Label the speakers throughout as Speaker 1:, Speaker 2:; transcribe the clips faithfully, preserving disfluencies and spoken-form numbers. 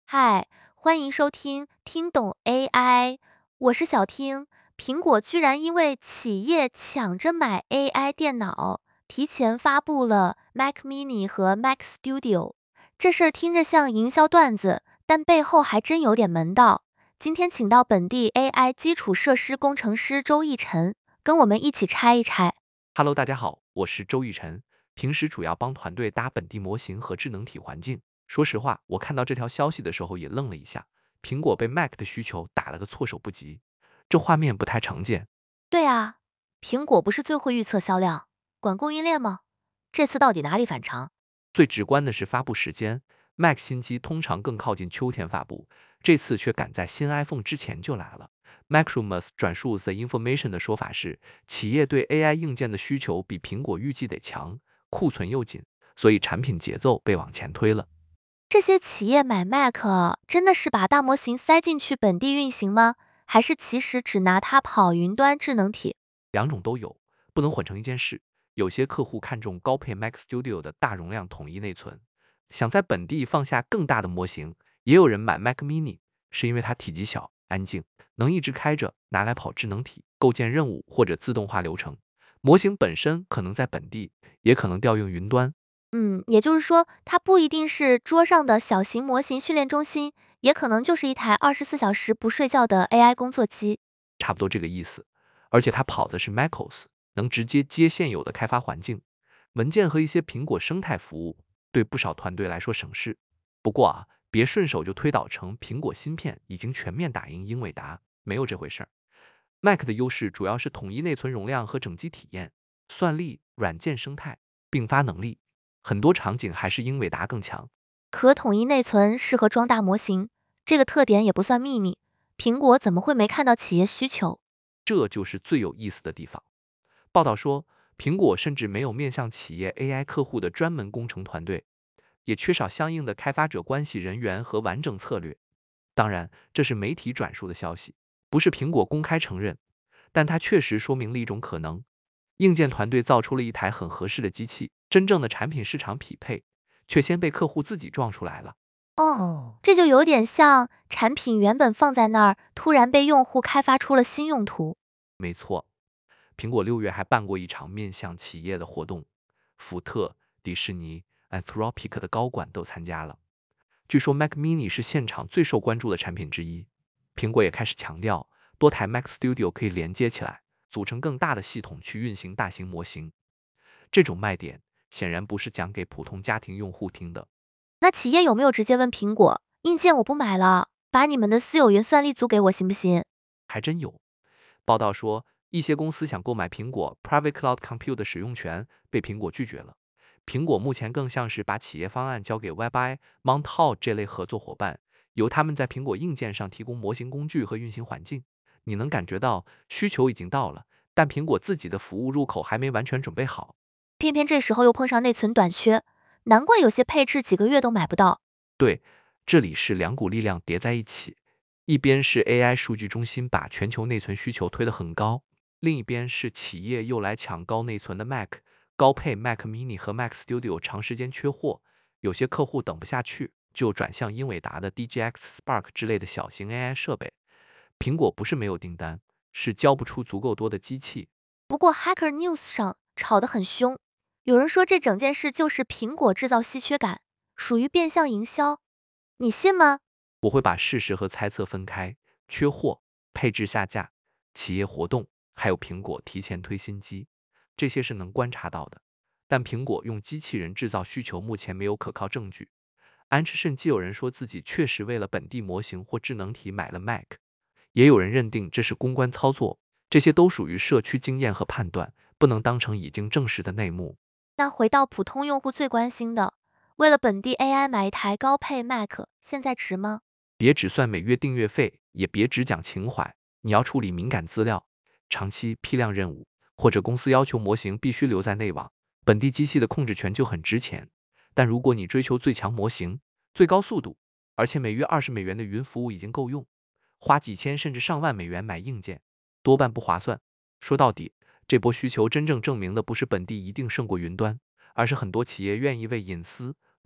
Speaker 1: 嗨，欢迎收听听懂 A I，我是小听。苹果居然因为企业抢着买 A I 电脑，提前发布了 Mac Mini 和 Mac Studio。这事儿听着像营销段子，但背后还真有点门道。今天请到本地 A I 基础设施工程师周奕晨，跟我们一起拆一拆。
Speaker 2: Hello，大家好，我是周奕晨，平时主要帮团队搭本地模型和智能体环境。说实话，我看到这条消息的时候也愣了一下，苹果被 Mac 的需求打了个措手不及，这画面不太常见。
Speaker 1: 对啊，苹果不是最会预测销量，管供应链吗？这次到底哪里反常？
Speaker 2: 最直观的是发布时间，Mac 新机通常更靠近秋天发布，这次却赶在新 iPhone 之前就来了。Macrumors 转述 The Information 的说法是，企业对 A I 硬件的需求比苹果预计得强，库存又紧，所以产品节奏被往前推了。
Speaker 1: 这些企业买 Mac 真的是把大模型塞进去本地运行吗？还是其实只拿它跑云端智能体？
Speaker 2: 两种都有，不能混成一件事。有些客户看重高配 Mac Studio 的大容量统一内存，想在本地放下更大的模型；也有人买 Mac Mini，是因为它体积小、安静，能一直开着，拿来跑智能体、构建任务或者自动化流程。模型本身可能在本地，也可能调用云端，
Speaker 1: 嗯，也就是说，它不一定是桌上的小型模型训练中心，也可能就是一台二十四小时不睡觉的 A I 工作机。
Speaker 2: 差不多这个意思。而且它跑的是 MacOS，能直接接现有的开发环境、文件和一些苹果生态服务，对不少团队来说省事。不过啊，别顺手就推导成苹果芯片已经全面打赢英伟达，没有这回事儿。Mac 的优势主要是统一内存容量和整机体验，算力、软件生态、并发能力，很多场景还是英伟达更强。
Speaker 1: 可统一内存适合装大模型，这个特点也不算秘密。苹果怎么会没看到企业需求？
Speaker 2: 这就是最有意思的地方。报道说，苹果甚至没有面向企业 A I 客户的专门工程团队，也缺少相应的开发者关系人员和完整策略。当然，这是媒体转述的消息，不是苹果公开承认，但它确实说明了一种可能：硬件团队造出了一台很合适的机器，真正的产品市场匹配，却先被客户自己撞出来了。
Speaker 1: 哦，这就有点像产品原本放在那儿，突然被用户开发出了新用途。
Speaker 2: 没错，苹果六月还办过一场面向企业的活动，福特、迪士尼、Anthropic 的高管都参加了。据说 Mac Mini 是现场最受关注的产品之一。苹果也开始强调，多台 Mac Studio 可以连接起来，组成更大的系统去运行大型模型。这种卖点显然不是讲给普通家庭用户听的。
Speaker 1: 那企业有没有直接问苹果，硬件我不买了，把你们的私有云算力租给我行不行？
Speaker 2: 还真有报道说，一些公司想购买苹果 Private Cloud Compute 的使用权，被苹果拒绝了。苹果目前更像是把企业方案交给 WebI、Mount Hall 这类合作伙伴，由他们在苹果硬件上提供模型工具和运行环境。你能感觉到需求已经到了，但苹果自己的服务入口还没完全准备好。
Speaker 1: 偏偏这时候又碰上内存短缺，难怪有些配置几个月都买不到。
Speaker 2: 对，这里是两股力量叠在一起，一边是 A I 数据中心把全球内存需求推得很高，另一边是企业又来抢高内存的 Mac，高配 Mac Mini 和 Mac Studio 长时间缺货，有些客户等不下去，就转向英伟达的 D G X Spark 之类的小型 A I 设备。苹果不是没有订单，是交不出足够多的机器。
Speaker 1: 不过 Hacker News 上吵得很凶，有人说这整件事就是苹果制造稀缺感，属于变相营销，你信吗？
Speaker 2: 我会把事实和猜测分开，缺货、配置下架、企业活动，还有苹果提前推新机，这些是能观察到的。但苹果用机器人制造需求，目前没有可靠证据。安之甚既有人说自己确实为了本地模型或智能体买了 Mac，也有人认定这是公关操作，这些都属于社区经验和判断，不能当成已经证实的内幕。
Speaker 1: 那回到普通用户最关心的，为了本地 A I 买一台高配 Mac，现在值吗？
Speaker 2: 别只算每月订阅费，也别只讲情怀。你要处理敏感资料、长期批量任务，或者公司要求模型必须留在内网，本地机器的控制权就很值钱。但如果你追求最强模型、最高速度，而且每月二十美元的云服务已经够用，花几千甚至上万美元买硬件，多半不划算。说到底，这波需求真正证明的不是本地一定胜过云端，而是很多企业愿意为隐私、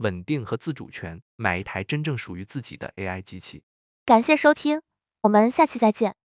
Speaker 2: 稳定和自主权，买一台真正属于自己的 A I 机器。
Speaker 1: 感谢收听，我们下期再见。